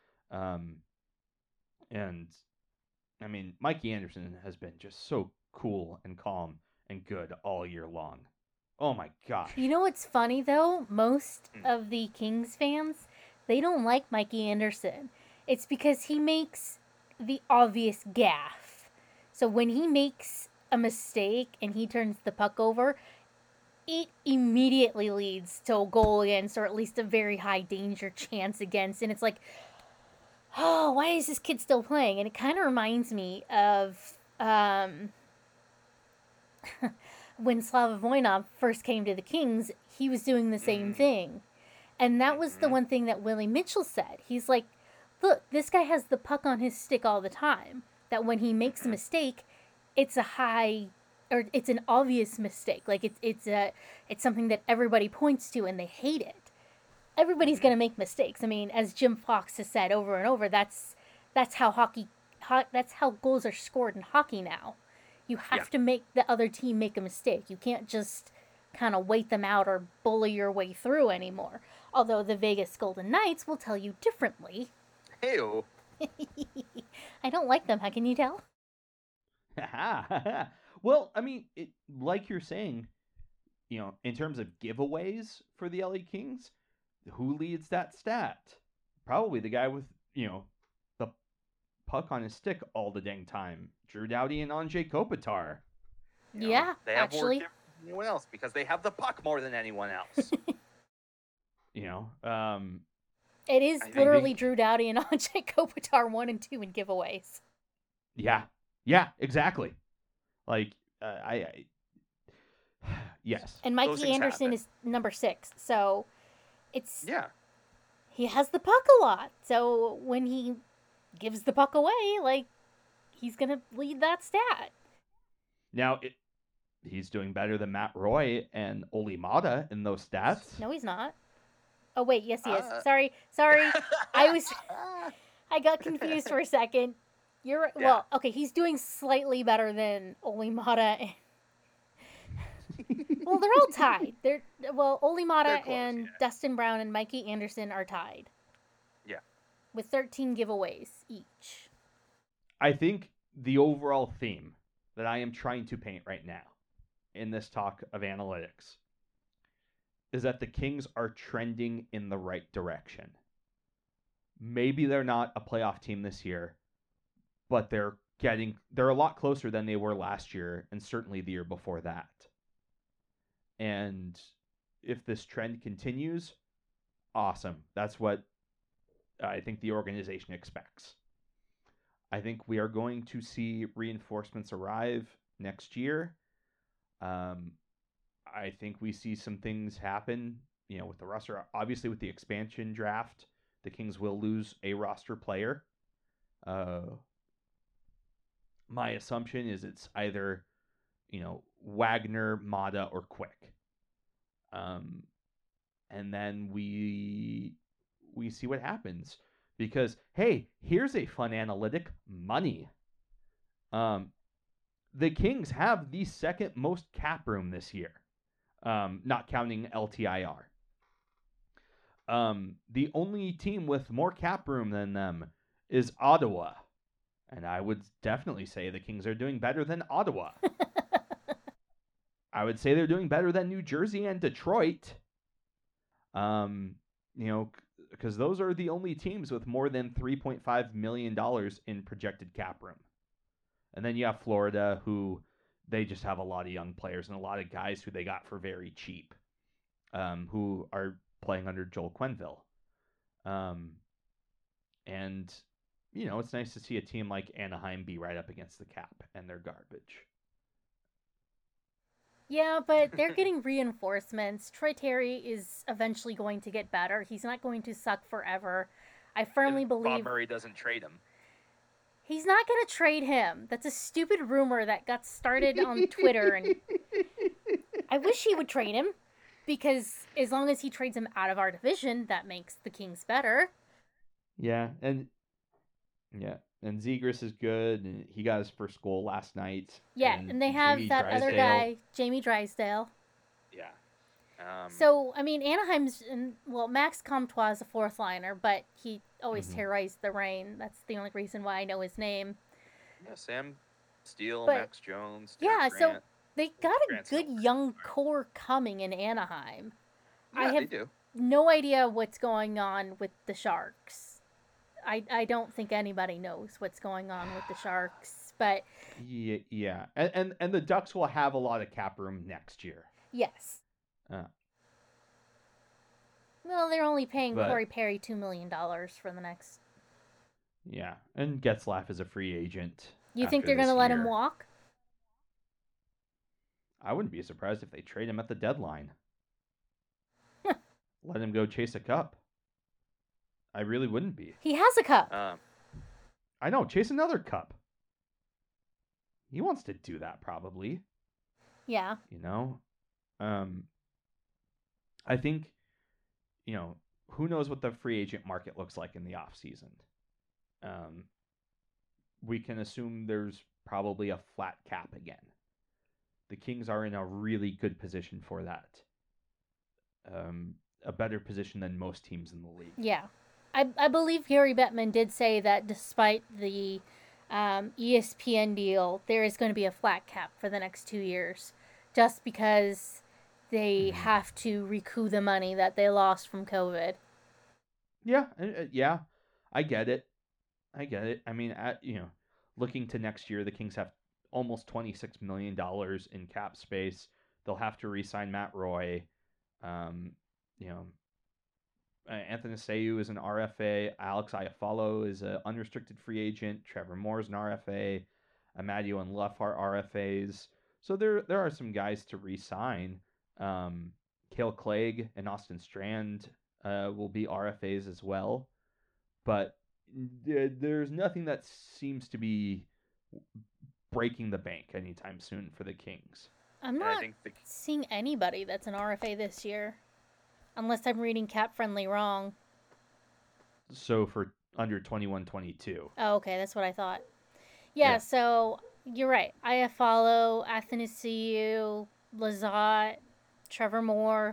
And I mean, Mikey Anderson has been just so cool and calm and good all year long. Oh my gosh! You know what's funny though? Most of the Kings fans, they don't like Mikey Anderson. It's because he makes the obvious gaffe. So when he makes a mistake and he turns the puck over, it immediately leads to a goal against, or at least a very high danger chance against. And it's like, oh, why is this kid still playing? And it kind of reminds me of when Slava Voinov first came to the Kings, he was doing the same thing. And that was the one thing that Willie Mitchell said. He's like, look, this guy has the puck on his stick all the time. That when he makes a mistake, it's it's an obvious mistake. Like it's something that everybody points to and they hate it. Everybody's gonna make mistakes. I mean, as Jim Fox has said over and over, that's how that's how goals are scored in hockey now. You have to make the other team make a mistake. You can't just kind of wait them out or bully your way through anymore. Although the Vegas Golden Knights will tell you differently. Ew. I don't like them. How can you tell? Well, I mean, like you're saying, in terms of giveaways for the LA Kings, who leads that stat? Probably the guy with, the puck on his stick all the dang time. Drew Doughty and Anze Kopitar. Yeah, they have actually. more than anyone else because they have the puck more than anyone else. It is literally Drew Doughty and Anze Kopitar 1 and 2 in giveaways. Yeah, exactly. Like, yes. And Mikey Anderson is number 6, so it's... Yeah. He has the puck a lot, so when he gives the puck away, like, he's going to lead that stat. Now, he's doing better than Matt Roy and Oli Mata in those stats. No, he's not. Oh, wait, yes, he is. Sorry. I got confused for a second. You're right. Yeah. Well, okay, he's doing slightly better than Oli Mata. Well, they're all tied. Oli Mata and Dustin Brown and Mikey Anderson are tied. Yeah. With 13 giveaways each. I think the overall theme that I am trying to paint right now in this talk of analytics is that the Kings are trending in the right direction. Maybe they're not a playoff team this year, but they're a lot closer than they were last year and certainly the year before that. And if this trend continues, awesome. That's what I think the organization expects. I think we are going to see reinforcements arrive next year. I think we see some things happen, with the roster. Obviously, with the expansion draft, the Kings will lose a roster player. My assumption is it's either, Wagner, Mata, or Quick. And then we see what happens. Because, hey, here's a fun analytic, money. The Kings have the second most cap room this year. Not counting LTIR. The only team with more cap room than them is Ottawa. And I would definitely say the Kings are doing better than Ottawa. I would say they're doing better than New Jersey and Detroit. Because those are the only teams with more than $3.5 million in projected cap room. And then you have Florida, who they just have a lot of young players and a lot of guys who they got for very cheap, who are playing under Joel Quenneville. And, it's nice to see a team like Anaheim be right up against the cap, and they're garbage. Yeah, but they're getting reinforcements. Troy Terry is eventually going to get better. He's not going to suck forever. I firmly believe... Bob Murray doesn't trade him. He's not going to trade him. That's a stupid rumor that got started on Twitter. And I wish he would trade him, because as long as he trades him out of our division, that makes the Kings better. Yeah, and and Zegras is good, and he got his first goal last night. Yeah, and they have Jamie that other Drysdale. guy, Jamie Drysdale. Yeah. So, I mean, Anaheim's, Max Comtois is a fourth liner, but he always terrorized the Reign. That's the only reason why I know his name. Yeah, Sam Steele, But- Max Jones. Yeah, Derek so Grant. they got a Grant's good not young core coming in Anaheim. Yeah, I they have do. no idea what's going on with the Sharks. I don't think anybody knows what's going on with the Sharks, but Yeah. And the Ducks will have a lot of cap room next year. yes. Well, they're only paying But- Corey Perry $2 million for the next. Yeah, and Getzlaff is a free agent. You think after they're going to this let him year. walk? I wouldn't be surprised if they trade him at the deadline. Let him go chase a cup. I really wouldn't be. He has a cup. I know, chase another cup. He wants to do that probably, Yeah. you know. I think, you know, who knows what the free agent market looks like in the off season. We can assume there's probably a flat cap again. The Kings are in a really good position for that. A better position than most teams in the league. Yeah. I believe Gary Bettman did say that despite the ESPN deal, there is going to be a flat cap for the next 2 years, just because they have to recoup the money that they lost from COVID. Yeah, yeah, I get it. I mean, looking to next year, the Kings have almost $26 million in cap space. They'll have to re-sign Matt Roy. Anthony Seiyu is an RFA. Alex Iafallo is an unrestricted free agent. Trevor Moore is an RFA. Amadio and Luff are RFAs. So there are some guys to re-sign. Cale Clegg and Austin Strand will be RFAs as well. But there's nothing that seems to be breaking the bank anytime soon for the Kings. I'm And I not think seeing anybody that's an RFA this year, unless I'm reading Cap Friendly wrong. So for under 21-22. Oh, okay, that's what I thought. Yeah, Yeah. so you're right. Iafallo, Athanasiou, Lazat, Trevor Moore,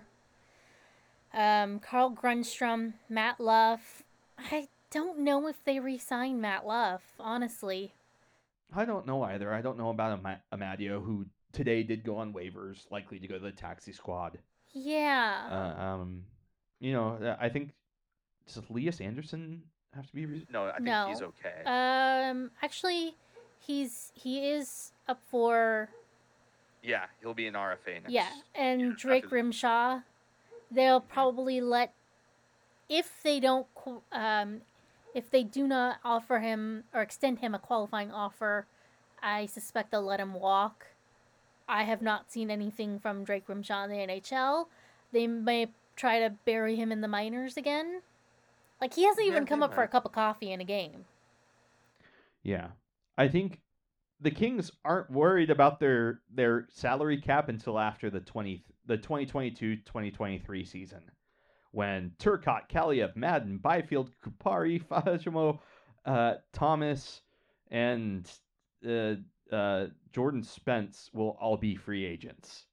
Carl Grunstrom, Matt Luff. I don't know if they re-signed Matt Luff, honestly. I don't know either. I don't know about Amadio, who today did go on waivers, likely to go to the taxi squad. Yeah. I think, does Elias Anderson have to be? no, I think No. he's okay. Actually, he is up for Yeah, he'll be an RFA next. yeah, and Drake after- Grimshaw. They'll probably let if they don't if they do not offer him or extend him a qualifying offer, I suspect they'll let him walk. I have not seen anything from Drake Grimshaw in the NHL. They may try to bury him in the minors again. Like, he hasn't even Yeah, come they up for a might. cup of coffee in a game. Yeah, I think the Kings aren't worried about their salary cap until after the 2022-2023 season, when Turcotte, Kaliev, Madden, Byfield, Kupari, Fajimo, Thomas, and Jordan Spence will all be free agents.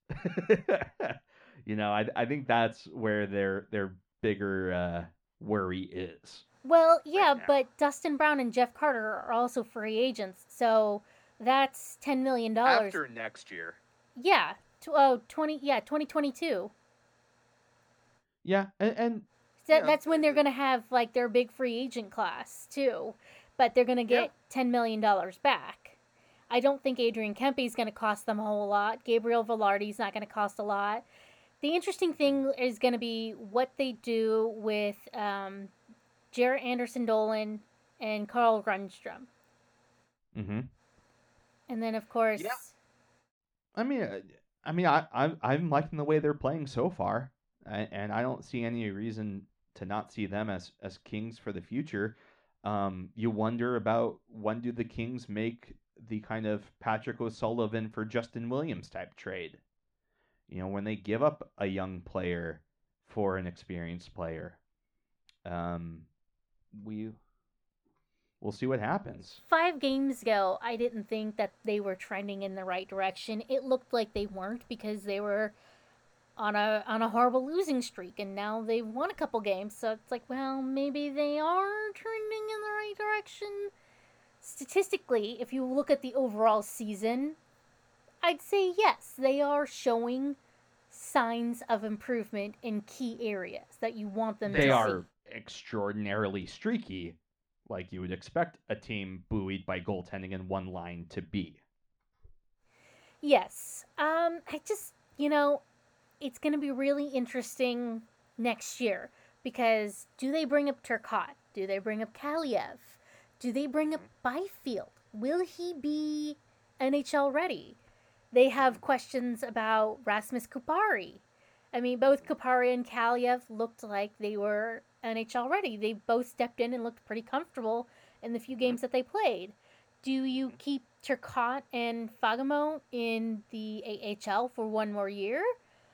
I think that's where their bigger worry is. Well, yeah, now. but Dustin Brown and Jeff Carter are also free agents, so that's $10 million. After next year. Yeah, 2022. Yeah, and Yeah, That's when they're gonna have like their big free agent class too, but they're gonna get $10 million back. I don't think Adrian Kempe's gonna cost them a whole lot. Gabriel Velarde's not gonna cost a lot. The interesting thing is gonna be what they do with Jarrett Anderson-Dolan and Carl Grunstrom, and then of course. Yeah. I'm liking the way they're playing so far, and I don't see any reason to not see them as Kings for the future. You wonder about when do the Kings make the kind of Patrick O'Sullivan for Justin Williams type trade? When they give up a young player for an experienced player. we'll see what happens. 5 games ago, I didn't think that they were trending in the right direction. It looked like they weren't because they were on a horrible losing streak, and now they've won a couple games. So it's like, well, maybe they are trending in the right direction. Statistically, if you look at the overall season, I'd say yes, they are showing signs of improvement in key areas that you want them to see. They are extraordinarily streaky, like you would expect a team buoyed by goaltending in one line to be. Yes. I just, it's going to be really interesting next year because do they bring up Turcotte? Do they bring up Kaliev? Do they bring up Byfield? Will he be NHL ready? They have questions about Rasmus Kupari. I mean, both Kupari and Kaliev looked like they were NHL ready. They both stepped in and looked pretty comfortable in the few games that they played. Do you keep Turcotte and Fagemo in the AHL for one more year?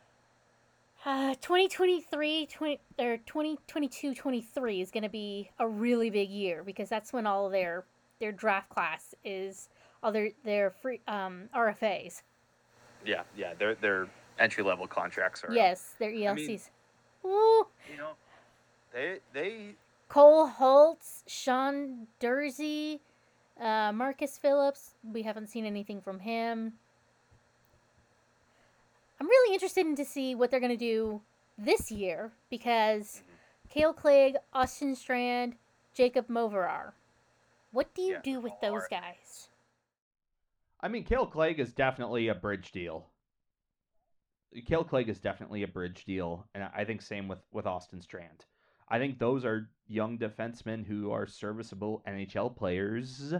2022-23 is going to be a really big year because that's when all their draft class is, all their free RFAs. Yeah, their entry level contracts are. Yes, their ELCs. They Cole Holtz, Sean Dursey, Marcus Phillips. We haven't seen anything from him. I'm really interested to see what they're going to do this year because Cale Clegg, Austin Strand, Jacob Moverar. What do you do with those guys? I mean, Cale Clegg is definitely a bridge deal. Cale Clegg is definitely a bridge deal, and I think same with Austin Strand. I think those are young defensemen who are serviceable NHL players,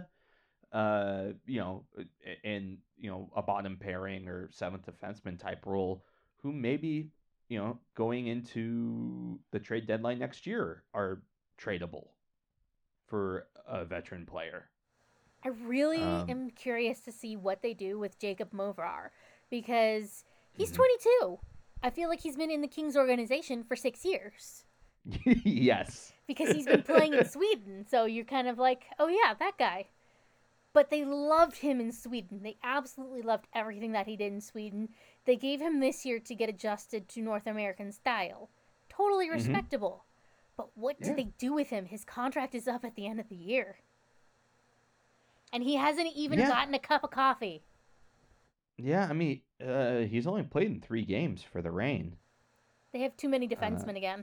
in a bottom pairing or seventh defenseman type role, who maybe going into the trade deadline next year are tradable for a veteran player. I really am curious to see what they do with Jacob Moverar because he's 22. I feel like he's been in the Kings organization for 6 years. Yes. Because he's been playing in Sweden, so you're kind of like, oh yeah, that guy. But they loved him in Sweden. They absolutely loved everything that he did in Sweden. They gave him this year to get adjusted to North American style. Totally respectable. But what do they do with him? His contract is up at the end of the year. And he hasn't even gotten a cup of coffee. Yeah, I mean, he's only played in 3 games for the Reign. They have too many defensemen again.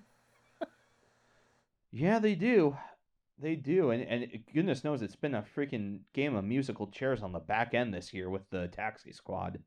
Yeah, they do. They do. And goodness knows it's been a freaking game of musical chairs on the back end this year with the taxi squad.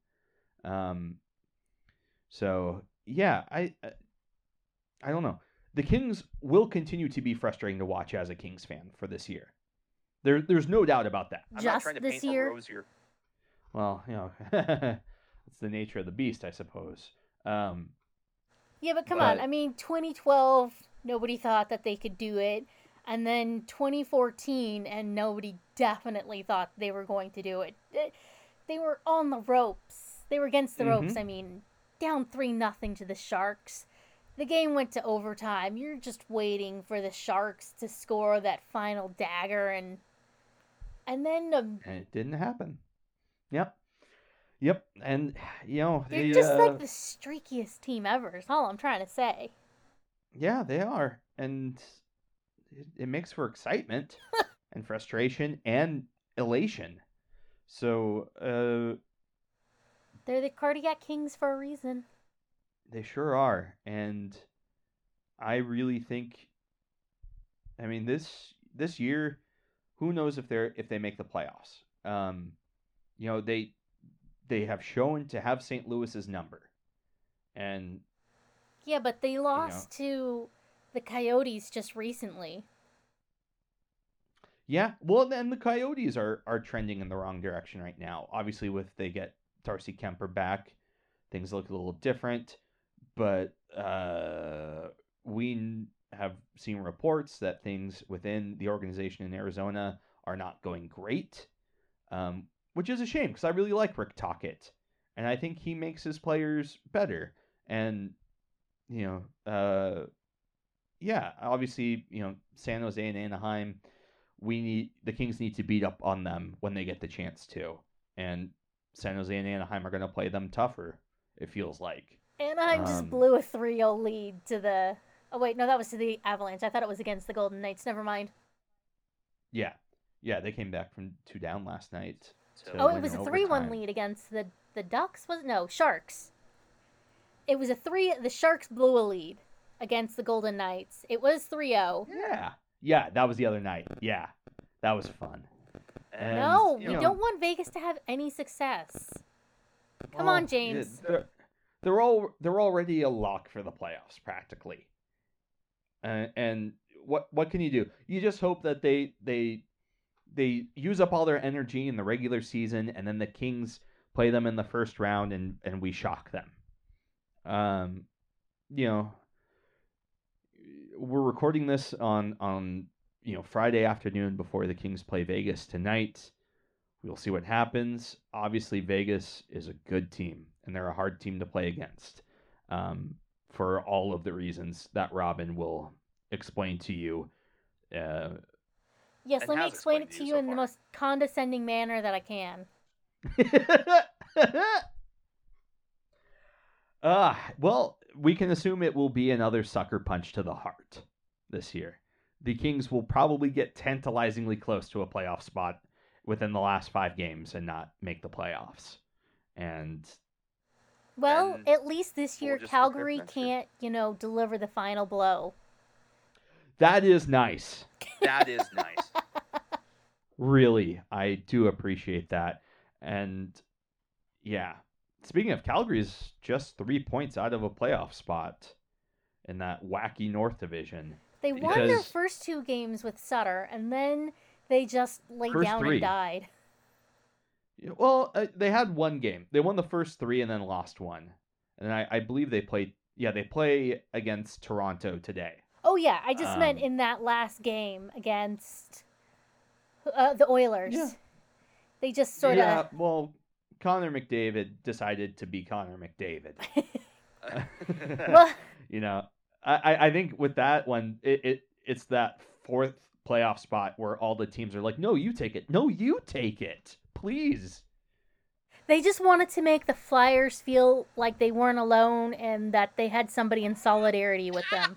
So, yeah, I don't know. The Kings will continue to be frustrating to watch as a Kings fan for this year. There's no doubt about that. I'm not trying to this paint year? a rosier. Well, it's the nature of the beast, I suppose. Yeah, but come on. I mean, 2012, nobody thought that they could do it. And then 2014, and nobody definitely thought they were going to do it. They were on the ropes. They were against the ropes. I mean, down 3-0 to the Sharks. The game went to overtime. You're just waiting for the Sharks to score that final dagger, and then and it didn't happen. Yep. And they're just like the streakiest team ever. Is all I'm trying to say. Yeah, they are, and it makes for excitement and frustration and elation. So, they're the Cardiac Kings for a reason. They sure are, and I really think, I mean, this year, who knows if they make the playoffs? They have shown to have St. Louis's number, and yeah, but they lost to the Coyotes just recently. Yeah, well, then the Coyotes are trending in the wrong direction right now. Obviously, with they get Darcy Kemper back, things look a little different. But we have seen reports that things within the organization in Arizona are not going great, which is a shame because I really like Rick Tocchet, and I think he makes his players better. And obviously, San Jose and Anaheim the Kings need to beat up on them when they get the chance to. And San Jose and Anaheim are going to play them tougher, it feels like. Anaheim just blew a 3-0 lead to the... Oh, wait, no, that was to the Avalanche. I thought it was against the Golden Knights. Never mind. Yeah. Yeah, they came back from 2 down last night. Oh, it was a 3-1 lead against the Ducks? No, Sharks. It was the Sharks blew a lead against the Golden Knights. It was 3-0. Yeah. Yeah, that was the other night. Yeah. That was fun. And, no, we don't want Vegas to have any success. Come on, James. They're already a lock for the playoffs, practically. And what can you do? You just hope that they use up all their energy in the regular season, and then the Kings play them in the first round, and we shock them. We're recording this on Friday afternoon before the Kings play Vegas tonight. We'll see what happens. Obviously, Vegas is a good team, and they're a hard team to play against, for all of the reasons that Robin will explain to you. Yes, let me explain it to you in the most condescending manner that I can. Well, we can assume it will be another sucker punch to the heart this year. The Kings will probably get tantalizingly close to a playoff spot within the last 5 games and not make the playoffs. Well, at least this year Calgary can't, deliver the final blow. That is nice. That is nice. Really, I do appreciate that. And yeah, speaking of, Calgary is just 3 points out of a playoff spot in that wacky North Division. They won their first 2 games with Sutter, and then they just laid down and died. Well, they had 1 game. They won the first 3 and then lost 1. And I believe they played... Yeah, they play against Toronto today. Oh, yeah. I just meant in that last game against the Oilers. Yeah. They just sort of... Yeah, well, Connor McDavid decided to be Connor McDavid. Well... I think with that one, it's that 4th playoff spot where all the teams are like, no, you take it. No, you take it. Please. They just wanted to make the Flyers feel like they weren't alone and that they had somebody in solidarity with them.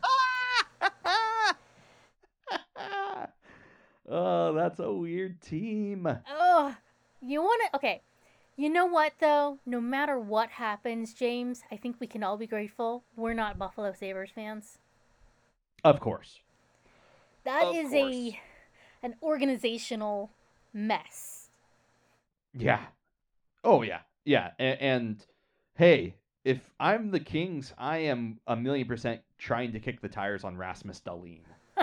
Oh, that's a weird team. Oh, okay. You know what, though? No matter what happens, James, I think we can all be grateful we're not Buffalo Sabres fans. Of course. That is an organizational mess. Yeah. Oh, yeah. Yeah. And hey, if I'm the Kings, I am 1,000,000% trying to kick the tires on Rasmus Dahlin.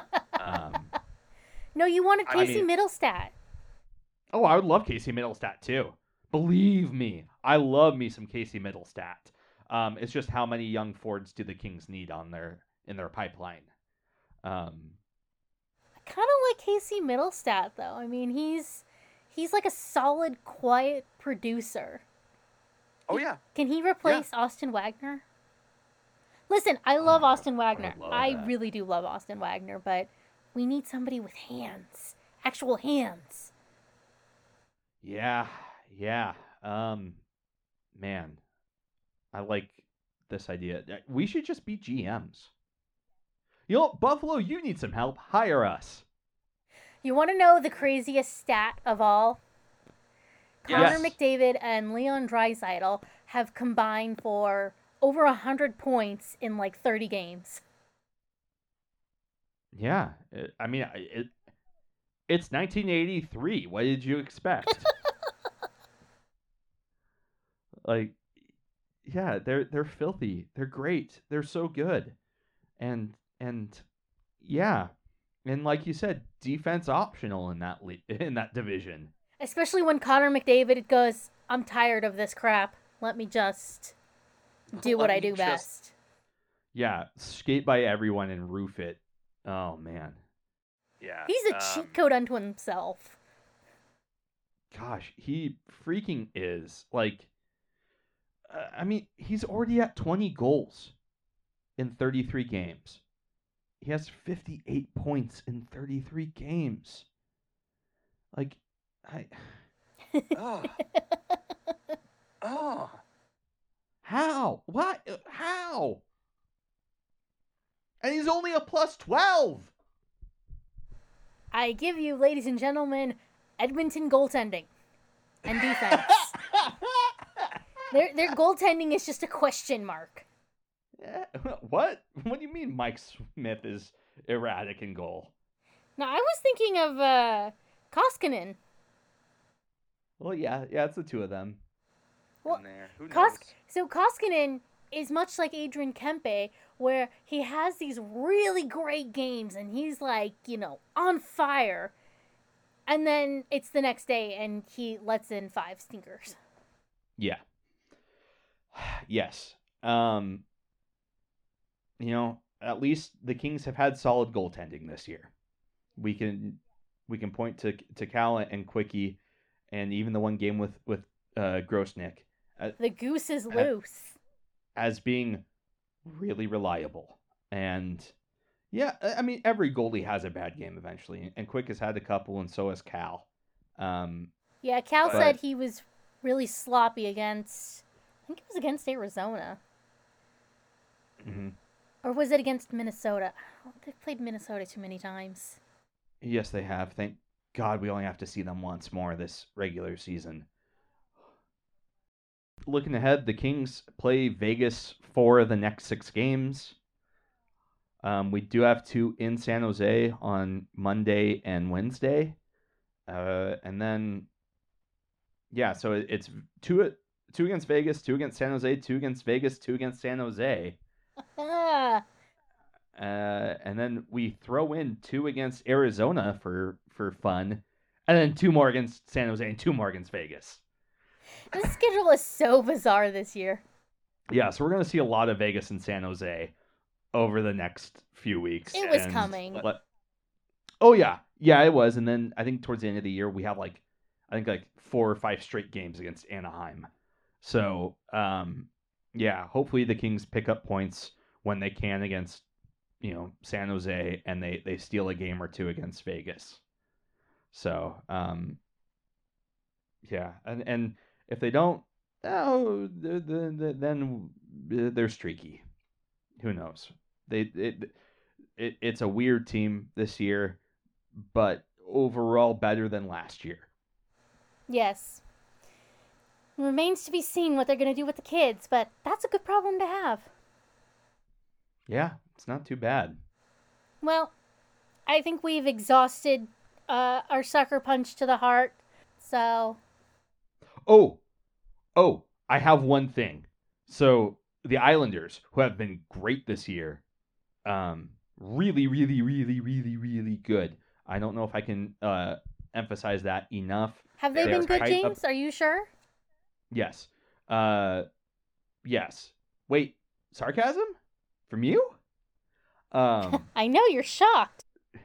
No, you wanted Casey Middlestat. Oh, I would love Casey Middlestat, too. Believe me, I love me some Casey Middlestat. It's just how many young Fords do the Kings need in their pipeline? I kind of like Casey Middlestat, though. I mean, he's like a solid, quiet producer. Oh, yeah. Can he replace Austin Wagner? Listen, I love Austin Wagner. I really do love Austin Wagner, but we need somebody with hands. Actual hands. Yeah. Man, I like this idea. We should just be GMs. Buffalo, you need some help. Hire us. You want to know the craziest stat of all? Connor McDavid and Leon Draisaitl have combined for over 100 points in like 30 games. Yeah. It's 1983. What did you expect? They're filthy. They're great. They're so good. And yeah. And like you said, defense optional in that division. Especially when Connor McDavid goes, I'm tired of this crap. Let me just do what I do best. Yeah, skate by everyone and roof it. Oh, man. Yeah. He's a cheat code unto himself. Gosh, he freaking is. He's already at 20 goals in 33 games. He has 58 points in 33 games. Like, I Oh. Oh. how? What? How? And he's only a plus 12. I give you, ladies and gentlemen, Edmonton goaltending and defense. Their goaltending is just a question mark. Yeah, what? What do you mean Mike Smith is erratic in goal? Now, I was thinking of Koskinen. Well, yeah, it's the two of them. Well, In there. Who knows? So Koskinen is much like Adrian Kempe, where he has these really great games and he's like, on fire. And then it's the next day and he lets in 5 stinkers. Yeah. Yes. At least the Kings have had solid goaltending this year. We can point to Cal and Quickie, and even the one game with Grosnick. The goose is loose. As being really reliable. And yeah, I mean, every goalie has a bad game eventually, and Quick has had a couple, and so has Cal. Yeah, Cal said he was really sloppy against, I think it was against Arizona. Mm-hmm. Or was it against Minnesota? They've played Minnesota too many times. Yes, they have. Thank God we only have to see them once more this regular season. Looking ahead, the Kings play Vegas for the next 6 games. We do have 2 in San Jose on Monday and Wednesday. And then, yeah, so it's 2 against Vegas, 2 against San Jose, 2 against Vegas, 2 against San Jose. And then we throw in 2 against Arizona for fun, and then 2 more against San Jose and 2 more against Vegas. This schedule is so bizarre this year. Yeah, so we're going to see a lot of Vegas and San Jose over the next few weeks. It was coming. Oh, yeah. Yeah, it was. And then I think towards the end of the year, we have 4 or 5 straight games against Anaheim. So, yeah, hopefully the Kings pick up points when they can against, San Jose, and they steal a game or 2 against Vegas. So, yeah, and if they don't, then they're streaky. Who knows? It's a weird team this year, but overall better than last year. Yes. It remains to be seen what they're going to do with the kids, but that's a good problem to have. Yeah, it's not too bad. Well, I think we've exhausted our sucker punch to the heart, so... Oh, I have one thing. So the Islanders, who have been great this year, really, really, really, really, really good. I don't know if I can emphasize that enough. Have they been good, James? Are you sure? Yes. Yes. Wait, sarcasm? From you? I know, you're shocked.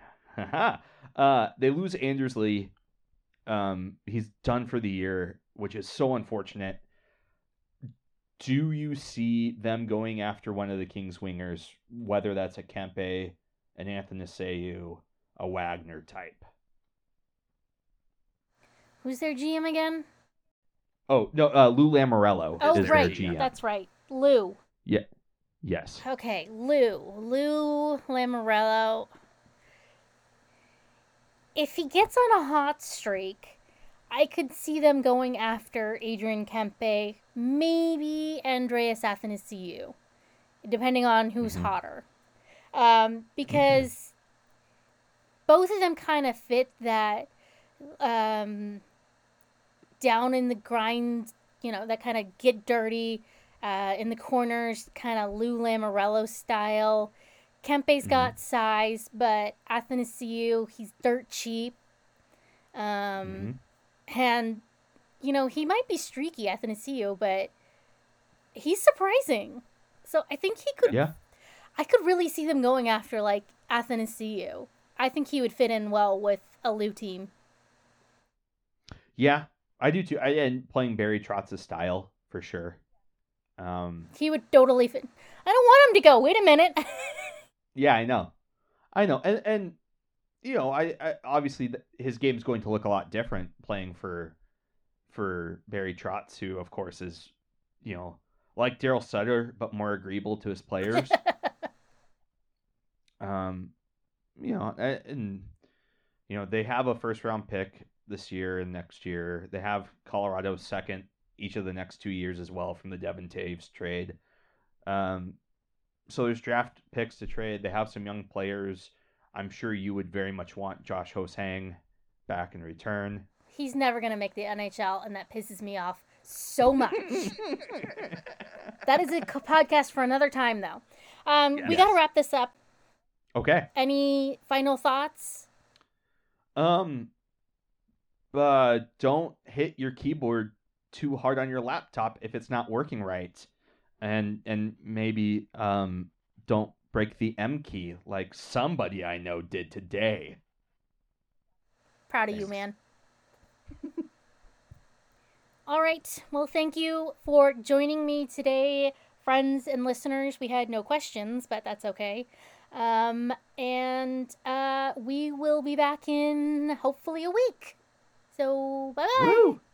They lose Anders Lee. He's done for the year, which is so unfortunate. Do you see them going after one of the Kings wingers, whether that's a Kempe, an Athanasiou, a Wagner type? Who's their GM again? Oh, no, Lou Lamoriello is right. their GM. That's right. Lou. Yeah. Yes. Okay, Lou Lamoriello. If he gets on a hot streak, I could see them going after Adrian Kempe, maybe Andreas Athanasiou, depending on who's hotter. Because both of them kind of fit that down in the grind, that kind of get dirty in the corners, kind of Lou Lamoriello style. Kempe's got size, but Athanasiou, he's dirt cheap. And, he might be streaky, Athanasiou, but he's surprising. So I think he could... Yeah. I could really see them going after, Athanasiou. I think he would fit in well with a Lou team. Yeah, I do too. And playing Barry Trotz's style, for sure. He would totally fit. I don't want him to go. Wait a minute. Yeah, I know. And I obviously his game's going to look a lot different playing for Barry Trotz, who of course is, like Daryl Sutter, but more agreeable to his players. And they have a first round pick this year and next year. They have Colorado's second each of the next 2 years as well from the Devin Taves trade. So there's draft picks to trade. They have some young players. I'm sure you would very much want Josh Ho-Sang back in return. He's never going to make the NHL, and that pisses me off so much. That is a podcast for another time, though. We got to wrap this up. Okay. Any final thoughts? Don't hit your keyboard too hard on your laptop if it's not working right. And maybe don't break the M key like somebody I know did today. Proud of you, man. All right. Well, thank you for joining me today, friends and listeners. We had no questions, but that's okay. We will be back in hopefully a week. So, bye-bye. Woo!